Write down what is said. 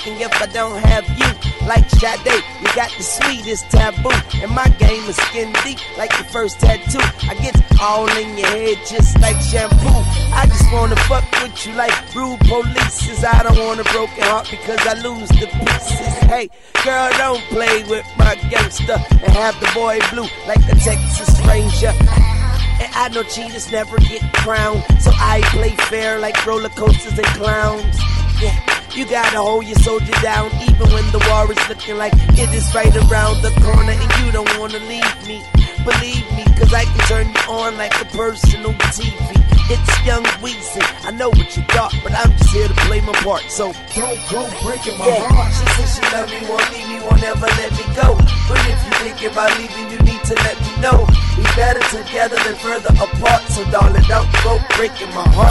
nothing if I don't have you. Like Sade, you got the sweetest taboo, and my game is skin deep like your first tattoo. I get all in your head just like shampoo. I just wanna fuck with you like rude police. I don't want a broken heart because I lose the pieces. Hey, girl, don't play with my gangster and have the boy blue like a Texas Ranger. And I know cheaters never get crowned, so I play fair like roller coasters and clowns. Yeah, you gotta hold your soldier down even when the war is looking like it is right around the corner and you don't wanna leave me. Believe me, cause I can turn you on like a personal TV. It's Young Weezy, I know what you thought, but I'm just here to play my part, so don't go breaking my heart. She said she love me, won't leave me, won't ever let me go. But if you think about leaving, you need to let me know. We better together than further apart, so darling, don't go breaking my heart.